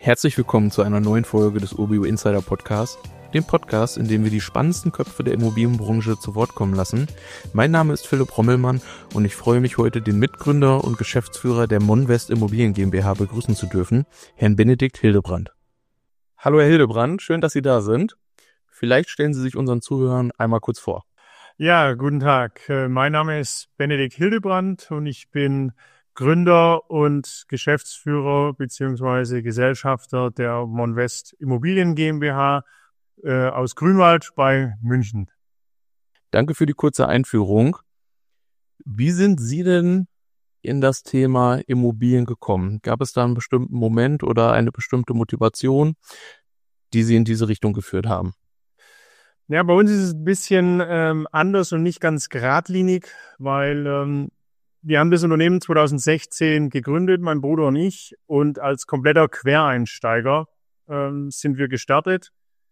Herzlich willkommen zu einer neuen Folge des OBU Insider Podcast, dem Podcast, in dem wir die spannendsten Köpfe der Immobilienbranche zu Wort kommen lassen. Mein Name ist Philipp Rommelmann und ich freue mich heute, den Mitgründer und Geschäftsführer der Monvest Immobilien GmbH begrüßen zu dürfen, Herrn Benedikt Hildebrand. Hallo Herr Hildebrand, schön, dass Sie da sind. Vielleicht stellen Sie sich unseren Zuhörern einmal kurz vor. Ja, guten Tag. Mein Name ist Benedikt Hildebrand und ich bin Gründer und Geschäftsführer bzw. Gesellschafter der Monvest Immobilien GmbH aus Grünwald bei München. Danke für die kurze Einführung. Wie sind Sie denn in das Thema Immobilien gekommen? Gab es da einen bestimmten Moment oder eine bestimmte Motivation, die Sie in diese Richtung geführt haben? Ja, bei uns ist es ein bisschen anders und nicht ganz geradlinig, weil wir haben das Unternehmen 2016 gegründet, mein Bruder und ich, und als kompletter Quereinsteiger sind wir gestartet.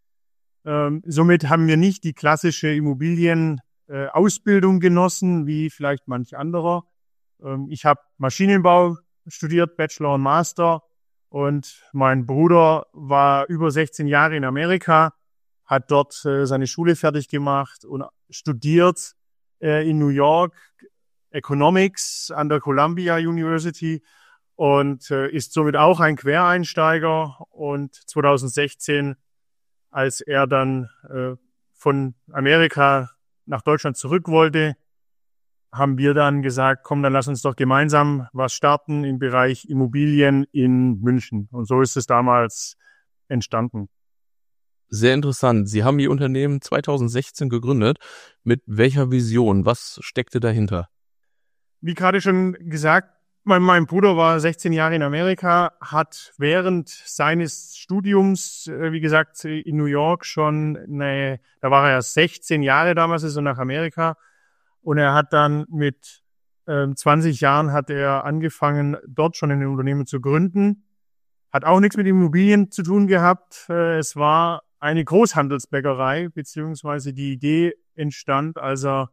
Somit haben wir nicht die klassische Immobilienausbildung genossen, wie vielleicht manch anderer. Ich habe Maschinenbau studiert, Bachelor und Master, und mein Bruder war über 16 Jahre in Amerika, hat dort seine Schule fertig gemacht und studiert in New York Economics an der Columbia University und ist somit auch ein Quereinsteiger. Und 2016, als er dann von Amerika nach Deutschland zurück wollte, haben wir dann gesagt, komm, dann lass uns doch gemeinsam was starten im Bereich Immobilien in München. Und so ist es damals entstanden. Sehr interessant. Sie haben Ihr Unternehmen 2016 gegründet. Mit welcher Vision? Was steckte dahinter? Wie gerade schon gesagt, mein Bruder war 16 Jahre in Amerika, hat während seines Studiums, wie gesagt, in New York schon, da war er 16 Jahre damals, ist er nach Amerika. Und er hat dann mit 20 Jahren hat er angefangen, dort schon ein Unternehmen zu gründen. Hat auch nichts mit Immobilien zu tun gehabt. Es war eine Großhandelsbäckerei, beziehungsweise die Idee entstand, als er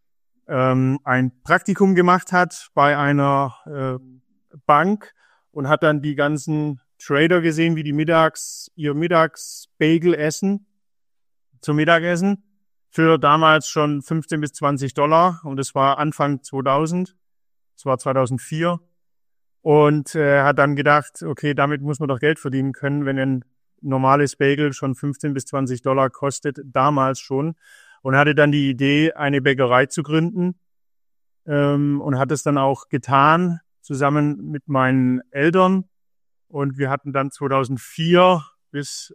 ein Praktikum gemacht hat bei einer Bank und hat dann die ganzen Trader gesehen, wie die ihr Mittagsbagel essen zum Mittagessen für damals schon $15 bis $20, und es war Anfang 2000, es war 2004, und hat dann gedacht, okay, damit muss man doch Geld verdienen können, wenn ein normales Bagel schon $15 bis $20 kostet, damals schon. Und hatte dann die Idee, eine Bäckerei zu gründen, und hat es dann auch getan, zusammen mit meinen Eltern. Und wir hatten dann 2004 bis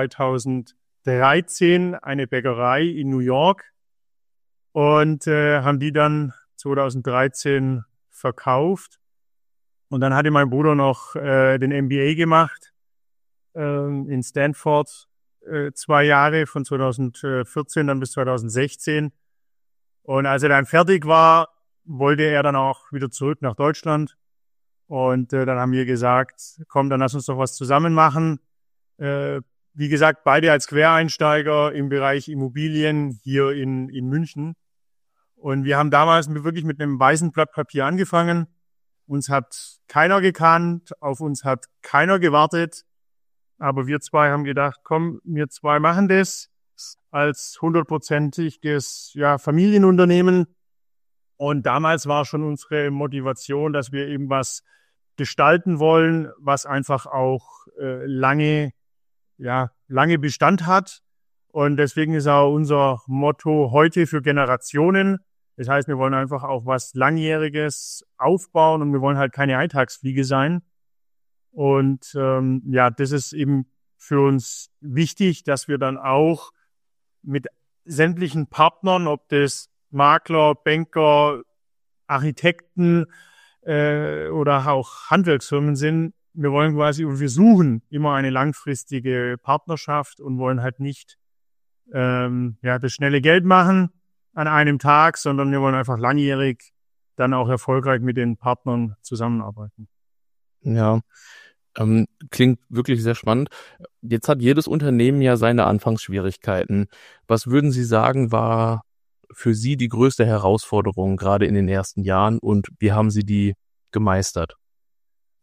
2013 eine Bäckerei in New York und haben die dann 2013 verkauft. Und dann hatte mein Bruder noch den MBA gemacht in Stanford, 2 Jahre, von 2014 dann bis 2016. Und als er dann fertig war, wollte er dann auch wieder zurück nach Deutschland. Und dann haben wir gesagt, komm, dann lass uns doch was zusammen machen. Wie gesagt, beide als Quereinsteiger im Bereich Immobilien hier in München. Und wir haben damals wirklich mit einem weißen Blatt Papier angefangen. Uns hat keiner gekannt, auf uns hat keiner gewartet. Aber wir zwei haben gedacht, komm, wir zwei machen das als 100%iges Familienunternehmen. Und damals war schon unsere Motivation, dass wir eben was gestalten wollen, was einfach auch lange Bestand hat. Und deswegen ist auch unser Motto heute für Generationen. Das heißt, wir wollen einfach auch was Langjähriges aufbauen und wir wollen halt keine Eintagsfliege sein. Und das ist eben für uns wichtig, dass wir dann auch mit sämtlichen Partnern, ob das Makler, Banker, Architekten oder auch Handwerksfirmen sind, wir suchen immer eine langfristige Partnerschaft und wollen halt nicht das schnelle Geld machen an einem Tag, sondern wir wollen einfach langjährig dann auch erfolgreich mit den Partnern zusammenarbeiten. Ja, klingt wirklich sehr spannend. Jetzt hat jedes Unternehmen ja seine Anfangsschwierigkeiten. Was würden Sie sagen, war für Sie die größte Herausforderung gerade in den ersten Jahren und wie haben Sie die gemeistert?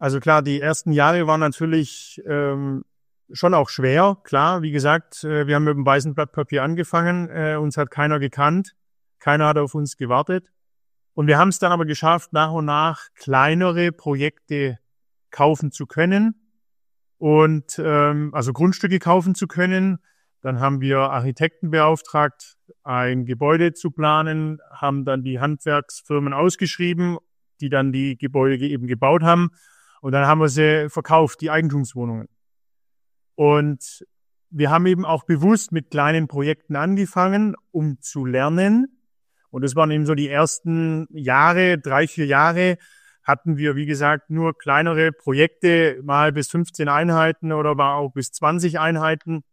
Also klar, die ersten Jahre waren natürlich schon auch schwer. Klar, wie gesagt, wir haben mit dem weißen Blatt Papier angefangen. Uns hat keiner gekannt. Keiner hat auf uns gewartet. Und wir haben es dann aber geschafft, nach und nach kleinere Projekte kaufen zu können und also Grundstücke kaufen zu können. Dann haben wir Architekten beauftragt, ein Gebäude zu planen, haben dann die Handwerksfirmen ausgeschrieben, die dann die Gebäude eben gebaut haben. Und dann haben wir sie verkauft, die Eigentumswohnungen. Und wir haben eben auch bewusst mit kleinen Projekten angefangen, um zu lernen. Und das waren eben so die ersten Jahre, 3-4 Jahre, hatten wir, wie gesagt, nur kleinere Projekte, mal bis 15 Einheiten oder mal auch bis 20 Einheiten.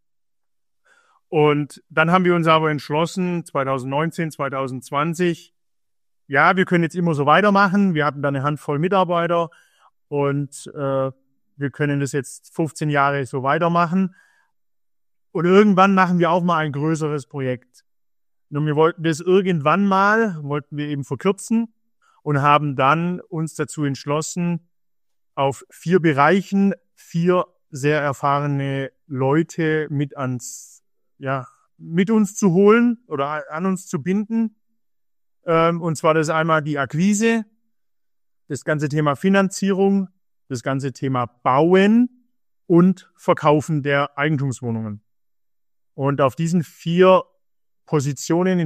Und dann haben wir uns aber entschlossen, 2019, 2020, ja, wir können jetzt immer so weitermachen. Wir hatten dann eine Handvoll Mitarbeiter und wir können das jetzt 15 Jahre so weitermachen. Und irgendwann machen wir auch mal ein größeres Projekt. Und wir wollten das wollten wir eben verkürzen und haben dann uns dazu entschlossen, auf 4 Bereichen 4 sehr erfahrene Leute mit uns zu holen oder an uns zu binden. Und zwar das einmal die Akquise, das ganze Thema Finanzierung, das ganze Thema Bauen und Verkaufen der Eigentumswohnungen. Und auf diesen 4 Positionen,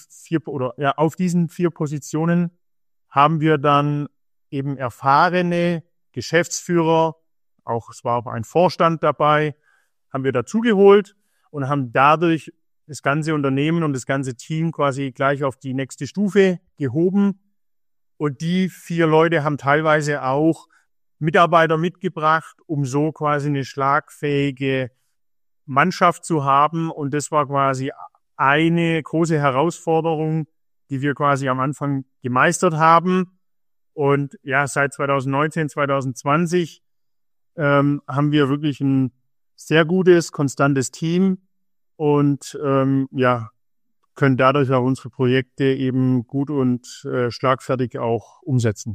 auf diesen 4 Positionen haben wir dann eben erfahrene Geschäftsführer, es war auch ein Vorstand dabei, haben wir dazugeholt und haben dadurch das ganze Unternehmen und das ganze Team quasi gleich auf die nächste Stufe gehoben. Und die 4 Leute haben teilweise auch Mitarbeiter mitgebracht, um so quasi eine schlagfähige Mannschaft zu haben. Und das war quasi eine große Herausforderung, die wir quasi am Anfang gemeistert haben. Und ja, seit 2019, 2020 haben wir wirklich ein sehr gutes, konstantes Team und können dadurch auch unsere Projekte eben gut und schlagfertig auch umsetzen.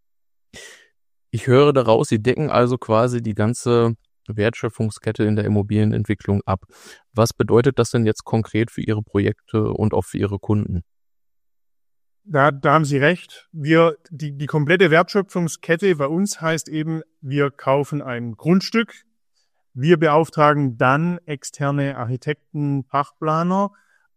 Ich höre daraus, Sie decken also quasi die ganze Wertschöpfungskette in der Immobilienentwicklung ab. Was bedeutet das denn jetzt konkret für Ihre Projekte und auch für Ihre Kunden? Da haben Sie recht. Die komplette Wertschöpfungskette bei uns heißt eben, wir kaufen ein Grundstück. Wir beauftragen dann externe Architekten, Fachplaner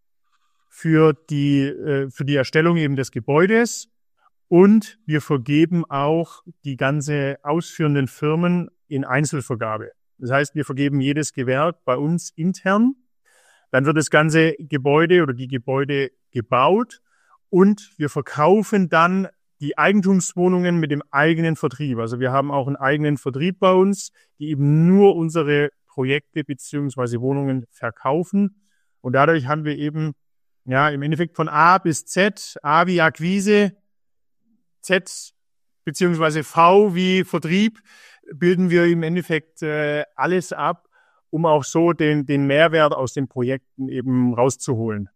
für die Erstellung eben des Gebäudes. Und wir vergeben auch die ganze ausführenden Firmen in Einzelvergabe. Das heißt, wir vergeben jedes Gewerk bei uns intern. Dann wird das ganze Gebäude oder die Gebäude gebaut und wir verkaufen dann die Eigentumswohnungen mit dem eigenen Vertrieb. Also wir haben auch einen eigenen Vertrieb bei uns, die eben nur unsere Projekte beziehungsweise Wohnungen verkaufen. Und dadurch haben wir eben im Endeffekt von A bis Z, A wie Akquise, Z beziehungsweise V wie Vertrieb, bilden wir im Endeffekt alles ab, um auch so den Mehrwert aus den Projekten eben rauszuholen.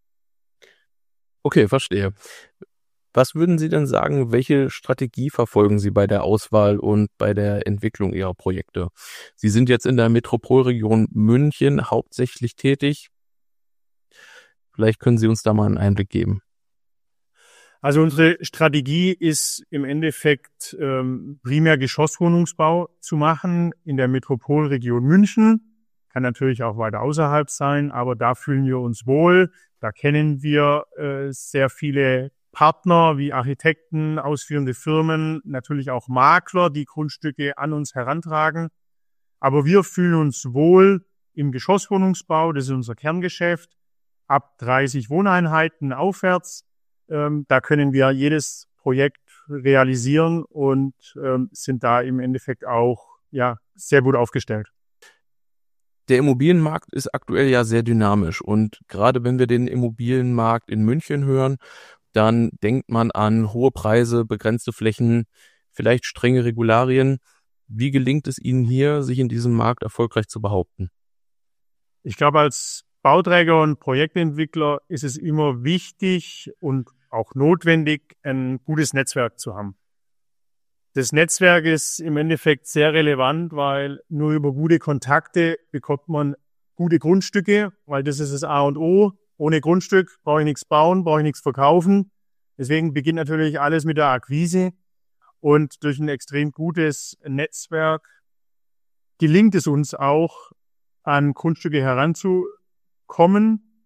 Okay, verstehe. Was würden Sie denn sagen, welche Strategie verfolgen Sie bei der Auswahl und bei der Entwicklung Ihrer Projekte? Sie sind jetzt in der Metropolregion München hauptsächlich tätig. Vielleicht können Sie uns da mal einen Einblick geben. Also unsere Strategie ist im Endeffekt primär Geschosswohnungsbau zu machen in der Metropolregion München. Kann natürlich auch weiter außerhalb sein, aber da fühlen wir uns wohl. Da kennen wir sehr viele Partner wie Architekten, ausführende Firmen, natürlich auch Makler, die Grundstücke an uns herantragen. Aber wir fühlen uns wohl im Geschosswohnungsbau, das ist unser Kerngeschäft, ab 30 Wohneinheiten aufwärts. Da können wir jedes Projekt realisieren und sind da im Endeffekt auch sehr gut aufgestellt. Der Immobilienmarkt ist aktuell ja sehr dynamisch und gerade wenn wir den Immobilienmarkt in München hören, dann denkt man an hohe Preise, begrenzte Flächen, vielleicht strenge Regularien. Wie gelingt es Ihnen hier, sich in diesem Markt erfolgreich zu behaupten? Ich glaube, als Bauträger und Projektentwickler ist es immer wichtig und auch notwendig, ein gutes Netzwerk zu haben. Das Netzwerk ist im Endeffekt sehr relevant, weil nur über gute Kontakte bekommt man gute Grundstücke, weil das ist das A und O. Ohne Grundstück brauche ich nichts bauen, brauche ich nichts verkaufen. Deswegen beginnt natürlich alles mit der Akquise. Und durch ein extrem gutes Netzwerk gelingt es uns auch, an Grundstücke heranzukommen.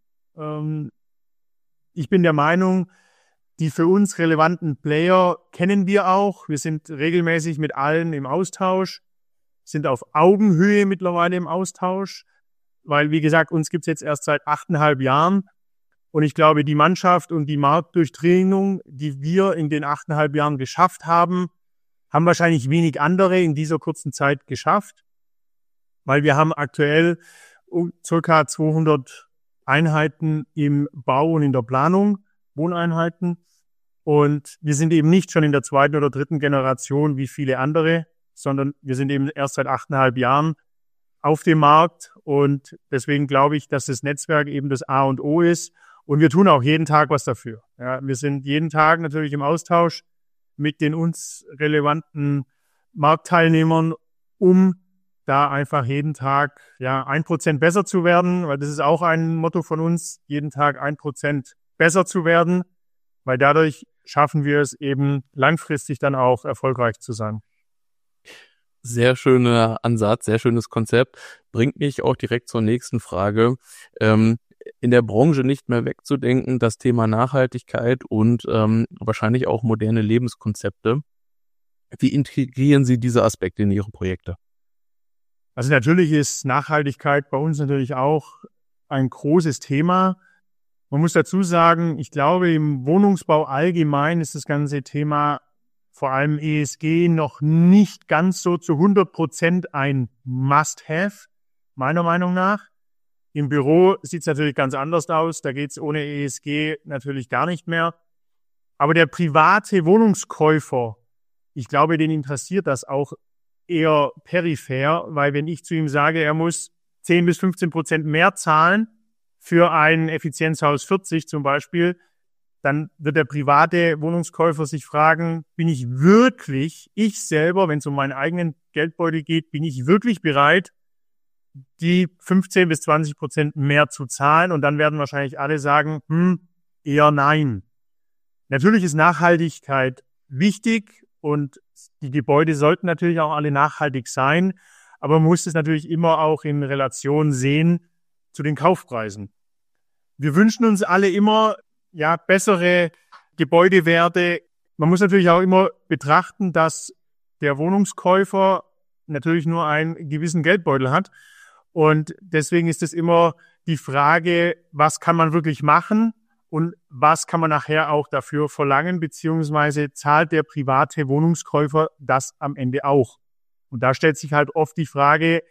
Ich bin der Meinung, die für uns relevanten Player kennen wir auch. Wir sind regelmäßig mit allen im Austausch, sind auf Augenhöhe mittlerweile im Austausch, weil, wie gesagt, uns gibt's jetzt erst seit 8,5 Jahren. Und ich glaube, die Mannschaft und die Marktdurchdringung, die wir in den 8,5 Jahren geschafft haben, haben wahrscheinlich wenig andere in dieser kurzen Zeit geschafft, weil wir haben aktuell circa 200 Einheiten im Bau und in der Planung, Wohneinheiten. Und wir sind eben nicht schon in der 2. oder 3. Generation wie viele andere, sondern wir sind eben erst seit 8,5 Jahren auf dem Markt. Und deswegen glaube ich, dass das Netzwerk eben das A und O ist. Und wir tun auch jeden Tag was dafür. Ja, wir sind jeden Tag natürlich im Austausch mit den uns relevanten Marktteilnehmern, um da einfach jeden Tag 1% besser zu werden, weil das ist auch ein Motto von uns, jeden Tag 1% besser zu werden, weil dadurch schaffen wir es eben langfristig dann auch erfolgreich zu sein. Sehr schöner Ansatz, sehr schönes Konzept. Bringt mich auch direkt zur nächsten Frage. In der Branche nicht mehr wegzudenken, das Thema Nachhaltigkeit und wahrscheinlich auch moderne Lebenskonzepte. Wie integrieren Sie diese Aspekte in Ihre Projekte? Also natürlich ist Nachhaltigkeit bei uns natürlich auch ein großes Thema. Man muss dazu sagen, ich glaube, im Wohnungsbau allgemein ist das ganze Thema, vor allem ESG, noch nicht ganz so zu 100% ein Must-Have, meiner Meinung nach. Im Büro sieht es natürlich ganz anders aus. Da geht es ohne ESG natürlich gar nicht mehr. Aber der private Wohnungskäufer, ich glaube, den interessiert das auch eher peripher, weil wenn ich zu ihm sage, er muss 10-15% mehr zahlen für ein Effizienzhaus 40 zum Beispiel, dann wird der private Wohnungskäufer sich fragen, bin ich wirklich, ich selber, wenn es um meinen eigenen Geldbeutel geht, bin ich wirklich bereit, die 15-20% mehr zu zahlen? Und dann werden wahrscheinlich alle sagen, eher nein. Natürlich ist Nachhaltigkeit wichtig und die Gebäude sollten natürlich auch alle nachhaltig sein, aber man muss es natürlich immer auch in Relation sehen zu den Kaufpreisen. Wir wünschen uns alle immer bessere Gebäudewerte. Man muss natürlich auch immer betrachten, dass der Wohnungskäufer natürlich nur einen gewissen Geldbeutel hat. Und deswegen ist es immer die Frage, was kann man wirklich machen und was kann man nachher auch dafür verlangen, beziehungsweise zahlt der private Wohnungskäufer das am Ende auch? Und da stellt sich halt oft die Frage,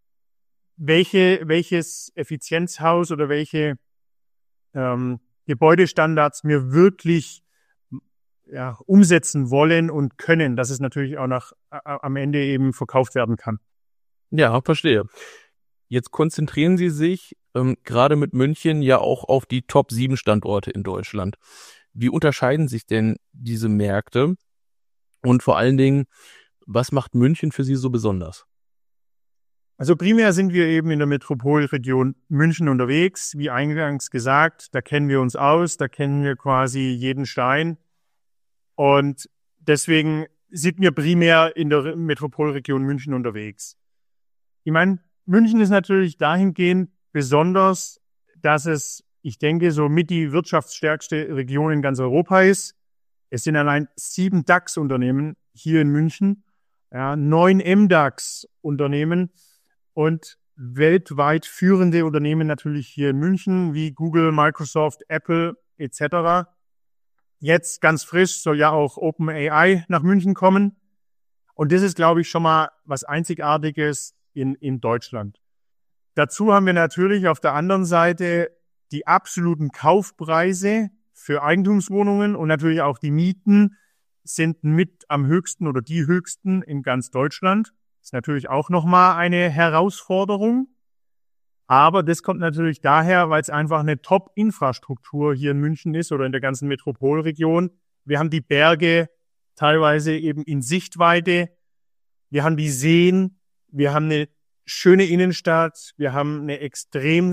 welches Effizienzhaus oder welche Gebäudestandards wir wirklich umsetzen wollen und können, dass es natürlich auch am Ende eben verkauft werden kann. Ja, verstehe. Jetzt konzentrieren Sie sich gerade mit München ja auch auf die Top 7 Standorte in Deutschland. Wie unterscheiden sich denn diese Märkte? Und vor allen Dingen, was macht München für Sie so besonders? Also primär sind wir eben in der Metropolregion München unterwegs. Wie eingangs gesagt, da kennen wir uns aus, da kennen wir quasi jeden Stein. Und deswegen sind wir primär in der Metropolregion München unterwegs. Ich meine, München ist natürlich dahingehend besonders, dass es, ich denke, so mit die wirtschaftsstärkste Region in ganz Europa ist. Es sind allein 7 DAX-Unternehmen hier in München, 9 MDAX-Unternehmen und weltweit führende Unternehmen natürlich hier in München, wie Google, Microsoft, Apple etc. Jetzt ganz frisch soll ja auch OpenAI nach München kommen. Und das ist, glaube ich, schon mal was Einzigartiges in Deutschland. Dazu haben wir natürlich auf der anderen Seite die absoluten Kaufpreise für Eigentumswohnungen und natürlich auch die Mieten sind mit am höchsten oder die höchsten in ganz Deutschland. Das ist natürlich auch nochmal eine Herausforderung. Aber das kommt natürlich daher, weil es einfach eine Top-Infrastruktur hier in München ist oder in der ganzen Metropolregion. Wir haben die Berge teilweise eben in Sichtweite. Wir haben die Seen, wir haben eine schöne Innenstadt, wir haben eine extrem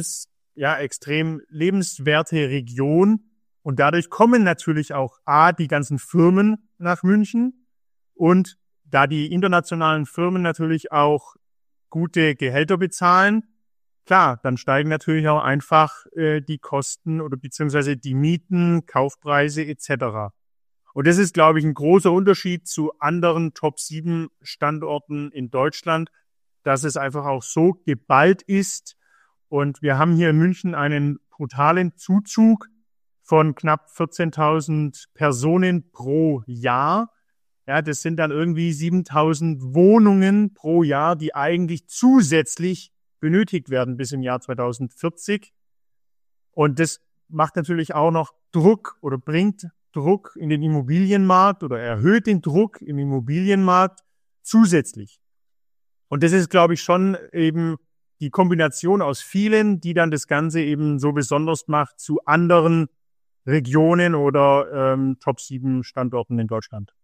lebenswerte Region. Und dadurch kommen natürlich auch die ganzen Firmen nach München. Und da die internationalen Firmen natürlich auch gute Gehälter bezahlen, klar, dann steigen natürlich auch einfach die Kosten oder beziehungsweise die Mieten, Kaufpreise etc. Und das ist, glaube ich, ein großer Unterschied zu anderen Top-7 Standorten in Deutschland, dass es einfach auch so geballt ist. Und wir haben hier in München einen brutalen Zuzug von knapp 14.000 Personen pro Jahr. Ja, das sind dann irgendwie 7.000 Wohnungen pro Jahr, die eigentlich zusätzlich benötigt werden bis im Jahr 2040. Und das macht natürlich auch noch Druck oder bringt Druck in den Immobilienmarkt oder erhöht den Druck im Immobilienmarkt zusätzlich. Und das ist, glaube ich, schon eben die Kombination aus vielen, die dann das Ganze eben so besonders macht zu anderen Regionen oder Top-7 Standorten in Deutschland.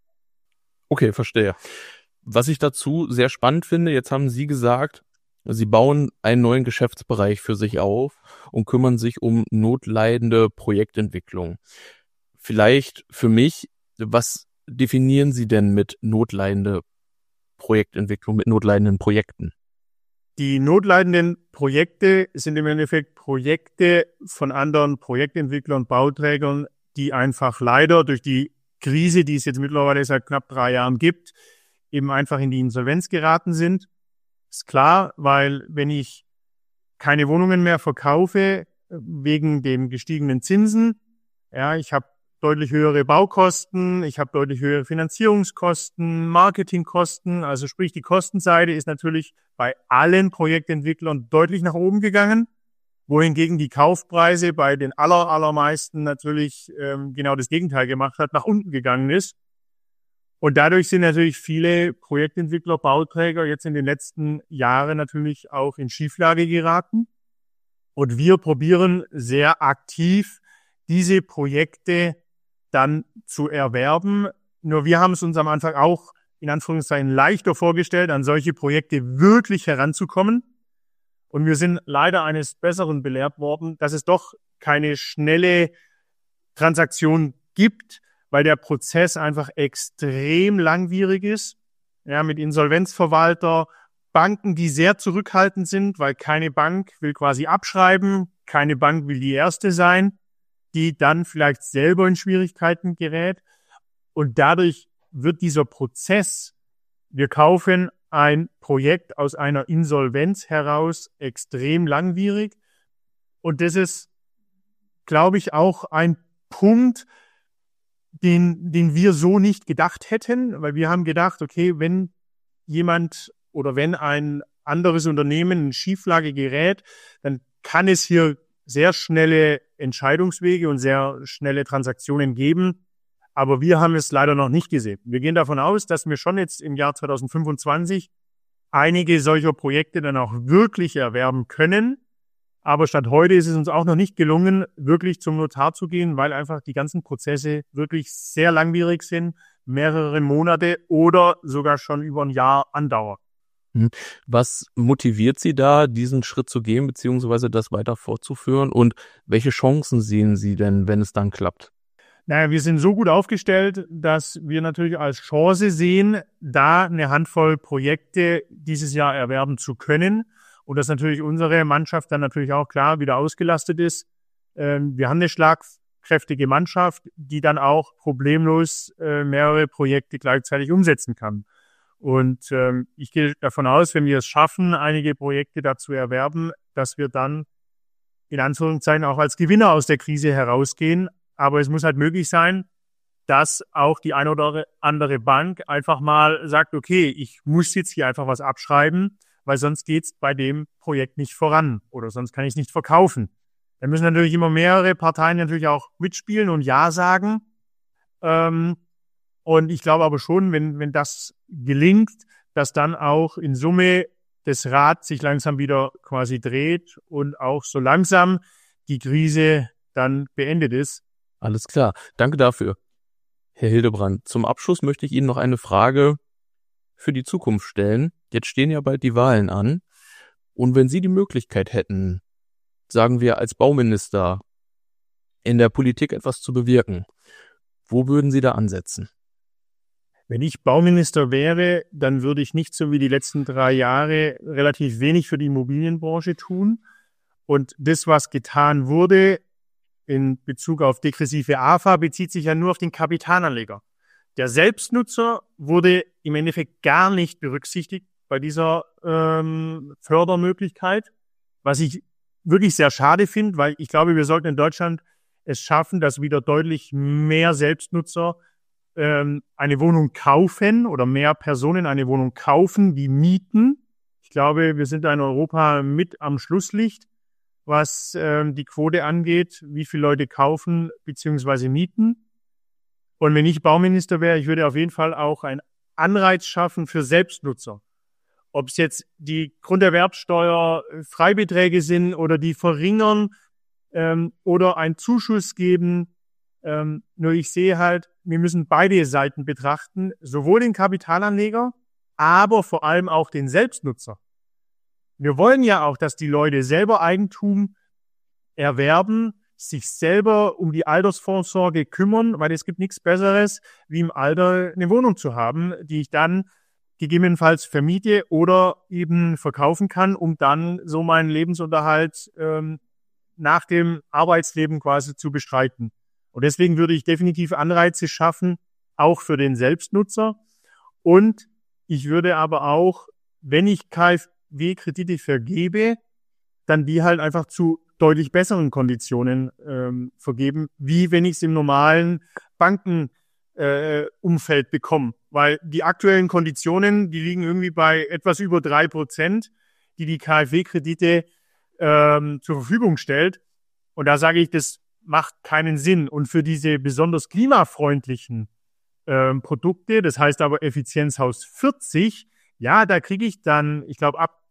Okay, verstehe. Was ich dazu sehr spannend finde, jetzt haben Sie gesagt, Sie bauen einen neuen Geschäftsbereich für sich auf und kümmern sich um notleidende Projektentwicklung. Vielleicht für mich, was definieren Sie denn mit notleidende Projektentwicklung, mit notleidenden Projekten? Die notleidenden Projekte sind im Endeffekt Projekte von anderen Projektentwicklern, Bauträgern, die einfach leider durch die Krise, die es jetzt mittlerweile seit knapp 3 Jahren gibt, eben einfach in die Insolvenz geraten sind. Ist klar, weil wenn ich keine Wohnungen mehr verkaufe wegen den gestiegenen Zinsen, ja, ich habe deutlich höhere Baukosten, ich habe deutlich höhere Finanzierungskosten, Marketingkosten, also sprich die Kostenseite ist natürlich bei allen Projektentwicklern deutlich nach oben gegangen, wohingegen die Kaufpreise bei den allermeisten natürlich genau das Gegenteil gemacht hat, nach unten gegangen ist. Und dadurch sind natürlich viele Projektentwickler, Bauträger jetzt in den letzten Jahren natürlich auch in Schieflage geraten. Und wir probieren sehr aktiv, diese Projekte dann zu erwerben. Nur wir haben es uns am Anfang auch in Anführungszeichen leichter vorgestellt, an solche Projekte wirklich heranzukommen. Und wir sind leider eines Besseren belehrt worden, dass es doch keine schnelle Transaktion gibt, weil der Prozess einfach extrem langwierig ist. Ja, mit Insolvenzverwalter, Banken, die sehr zurückhaltend sind, weil keine Bank will quasi abschreiben, keine Bank will die erste sein, die dann vielleicht selber in Schwierigkeiten gerät. Und dadurch wird dieser Prozess, wir kaufen ein Projekt aus einer Insolvenz heraus, extrem langwierig. Und das ist, glaube ich, auch ein Punkt, den wir so nicht gedacht hätten, weil wir haben gedacht, okay, wenn jemand oder wenn ein anderes Unternehmen in Schieflage gerät, dann kann es hier sehr schnelle Entscheidungswege und sehr schnelle Transaktionen geben. Aber wir haben es leider noch nicht gesehen. Wir gehen davon aus, dass wir schon jetzt im Jahr 2025 einige solcher Projekte dann auch wirklich erwerben können. Aber Stand heute ist es uns auch noch nicht gelungen, wirklich zum Notar zu gehen, weil einfach die ganzen Prozesse wirklich sehr langwierig sind, mehrere Monate oder sogar schon über ein Jahr andauern. Was motiviert Sie da, diesen Schritt zu gehen, beziehungsweise das weiter fortzuführen? Und welche Chancen sehen Sie denn, wenn es dann klappt? Naja, wir sind so gut aufgestellt, dass wir natürlich als Chance sehen, da eine Handvoll Projekte dieses Jahr erwerben zu können. Und dass natürlich unsere Mannschaft dann natürlich auch klar wieder ausgelastet ist. Wir haben eine schlagkräftige Mannschaft, die dann auch problemlos mehrere Projekte gleichzeitig umsetzen kann. Und ich gehe davon aus, wenn wir es schaffen, einige Projekte dazu erwerben, dass wir dann in Anführungszeichen auch als Gewinner aus der Krise herausgehen. Aber es muss halt möglich sein, dass auch die eine oder andere Bank einfach mal sagt, okay, ich muss jetzt hier einfach was abschreiben, weil sonst geht's bei dem Projekt nicht voran oder sonst kann ich es nicht verkaufen. Da müssen natürlich immer mehrere Parteien natürlich auch mitspielen und Ja sagen. Und ich glaube aber schon, wenn das gelingt, dass dann auch in Summe das Rad sich langsam wieder quasi dreht und auch so langsam die Krise dann beendet ist. Alles klar. Danke dafür. Herr Hildebrand, zum Abschluss möchte ich Ihnen noch eine Frage für die Zukunft stellen. Jetzt stehen ja bald die Wahlen an. Und wenn Sie die Möglichkeit hätten, sagen wir als Bauminister, in der Politik etwas zu bewirken, wo würden Sie da ansetzen? Wenn ich Bauminister wäre, dann würde ich nicht so wie die letzten 3 Jahre relativ wenig für die Immobilienbranche tun. Und das, was getan wurde in Bezug auf degressive AFA, bezieht sich ja nur auf den Kapitalanleger. Der Selbstnutzer wurde im Endeffekt gar nicht berücksichtigt bei dieser Fördermöglichkeit, was ich wirklich sehr schade finde, weil ich glaube, wir sollten in Deutschland es schaffen, dass wieder deutlich mehr Selbstnutzer eine Wohnung kaufen oder mehr Personen eine Wohnung kaufen, die mieten. Ich glaube, wir sind da in Europa mit am Schlusslicht, was die Quote angeht, wie viele Leute kaufen bzw. mieten. Und wenn ich Bauminister wäre, ich würde auf jeden Fall auch einen Anreiz schaffen für Selbstnutzer. Ob es jetzt die Grunderwerbsteuer Freibeträge sind oder die verringern oder einen Zuschuss geben. Nur ich sehe halt, wir müssen beide Seiten betrachten, sowohl den Kapitalanleger, aber vor allem auch den Selbstnutzer. Wir wollen ja auch, dass die Leute selber Eigentum erwerben, sich selber um die Altersvorsorge kümmern, weil es gibt nichts Besseres, wie im Alter eine Wohnung zu haben, die ich dann gegebenenfalls vermiete oder eben verkaufen kann, um dann so meinen Lebensunterhalt nach dem Arbeitsleben quasi zu bestreiten. Und deswegen würde ich definitiv Anreize schaffen, auch für den Selbstnutzer. Und ich würde aber auch, wenn ich KfW-Kredite vergebe, dann die halt einfach zu deutlich besseren Konditionen vergeben, wie wenn ich es im normalen Bankenumfeld bekomme. Weil die aktuellen Konditionen, die liegen irgendwie bei etwas über 3%, die KfW-Kredite zur Verfügung stellt. Und da sage ich, das macht keinen Sinn. Und für diese besonders klimafreundlichen Produkte, das heißt aber Effizienzhaus 40, ja, da kriege ich dann, ich glaube, ab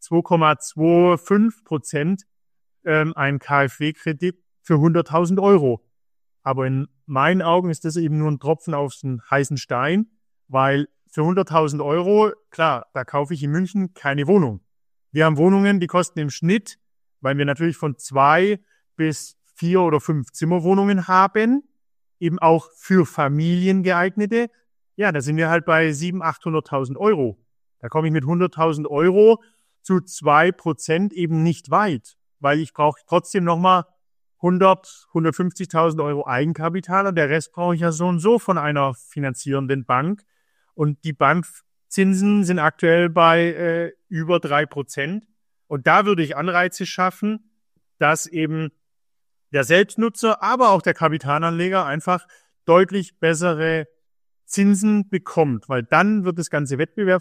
2,25% einen KfW-Kredit für 100.000 Euro. Aber in meinen Augen ist das eben nur ein Tropfen auf den heißen Stein, weil für 100.000 Euro, klar, da kaufe ich in München keine Wohnung. Wir haben Wohnungen, die kosten im Schnitt, weil wir natürlich von 2 bis 4 oder 5 Zimmerwohnungen haben, eben auch für Familien geeignete. Ja, da sind wir halt bei 700.000, 800.000 Euro. Da komme ich mit 100.000 Euro zu 2% eben nicht weit, weil ich brauche trotzdem nochmal 150.000 Euro Eigenkapital und der Rest brauche ich ja so und so von einer finanzierenden Bank. Und die Bankzinsen sind aktuell bei über 3%. Und da würde ich Anreize schaffen, dass eben der Selbstnutzer, aber auch der Kapitalanleger einfach deutlich bessere Zinsen bekommt, weil dann wird das Ganze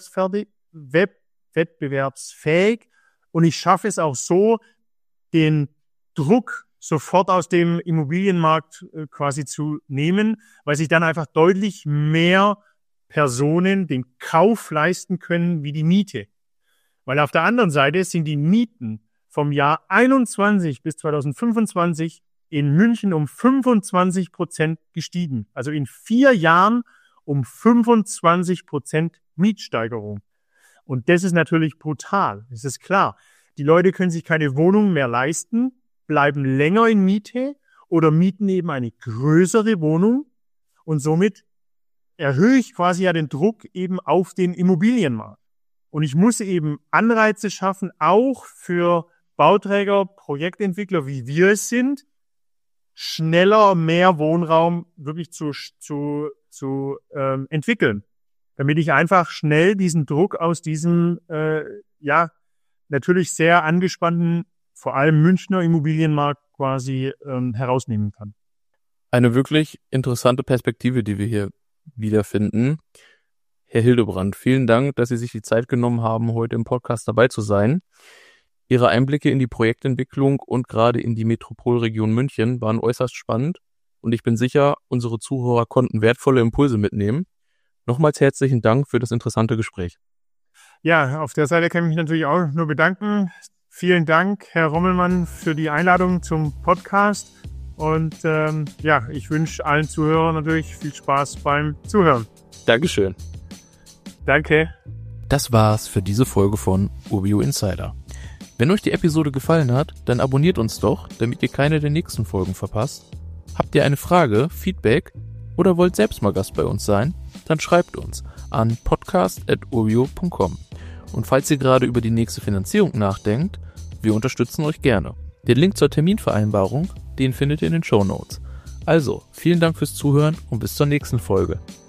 wettbewerbsfähig und ich schaffe es auch so, den Druck sofort aus dem Immobilienmarkt quasi zu nehmen, weil sich dann einfach deutlich mehr Personen den Kauf leisten können wie die Miete. Weil auf der anderen Seite sind die Mieten vom Jahr 21 bis 2025 in München um 25% gestiegen. Also in 4 Jahren um 25% Mietsteigerung. Und das ist natürlich brutal. Das ist klar. Die Leute können sich keine Wohnung mehr leisten, bleiben länger in Miete oder mieten eben eine größere Wohnung. Und somit erhöhe ich quasi ja den Druck eben auf den Immobilienmarkt. Und ich muss eben Anreize schaffen, auch für Bauträger, Projektentwickler, wie wir es sind, schneller mehr Wohnraum wirklich zu entwickeln, damit ich einfach schnell diesen Druck aus diesem natürlich sehr angespannten, vor allem Münchner Immobilienmarkt quasi herausnehmen kann. Eine wirklich interessante Perspektive, die wir hier wiederfinden. Herr Hildebrand, vielen Dank, dass Sie sich die Zeit genommen haben, heute im Podcast dabei zu sein. Ihre Einblicke in die Projektentwicklung und gerade in die Metropolregion München waren äußerst spannend und ich bin sicher, unsere Zuhörer konnten wertvolle Impulse mitnehmen. Nochmals herzlichen Dank für das interessante Gespräch. Ja, auf der Seite kann ich mich natürlich auch nur bedanken. Vielen Dank, Herr Rommelmann, für die Einladung zum Podcast Und ich wünsche allen Zuhörern natürlich viel Spaß beim Zuhören. Dankeschön. Danke. Das war's für diese Folge von Urbio Insider. Wenn euch die Episode gefallen hat, dann abonniert uns doch, damit ihr keine der nächsten Folgen verpasst. Habt ihr eine Frage, Feedback oder wollt selbst mal Gast bei uns sein? Dann schreibt uns an podcast@urbio.com. Und falls ihr gerade über die nächste Finanzierung nachdenkt, wir unterstützen euch gerne. Den Link zur Terminvereinbarung, den findet ihr in den Shownotes. Also, vielen Dank fürs Zuhören und bis zur nächsten Folge.